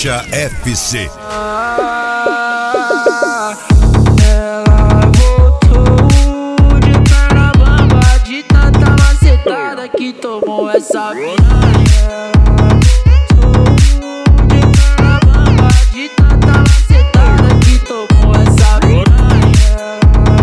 Pincha FC. Ela voltou de perna bamba, de tanta macetada que tomou essa piranha. De tanta macetada que tomou essa piranha.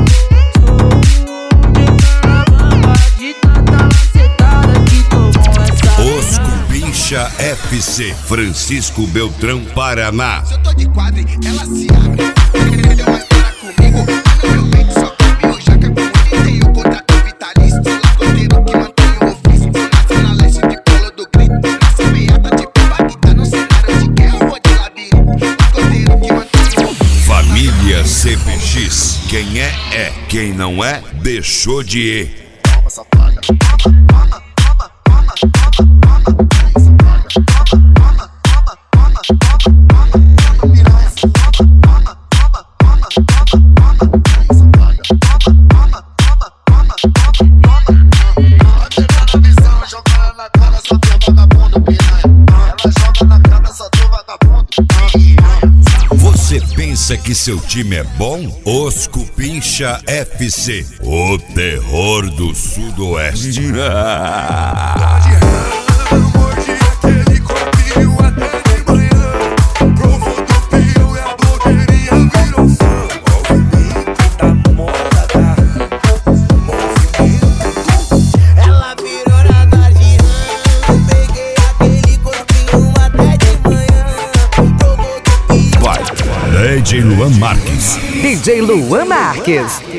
De tanta macetada que tomou essa Osco Pincha FC, Francisco Beltrão, Paraná. Se eu tô de quadro, ela se abre. Querendo mais para comigo, tá no meu peito, só comigo. Já que com ele tem o contrato vitalício. Lagoteiro que mantém o ofício. Na zona leste de Polo do Grito. Nessa meada de pipa que tá no cenário de guerra, eu vou de labirinto. Lagoteiro que mantém o ofício. Família CPX. Quem é, quem não é, deixou de ir. Toma, safada. Você pensa que seu time é bom? Osco Pincha FC, o terror do Sudoeste. DJ Luan Marques. DJ Luan Marques.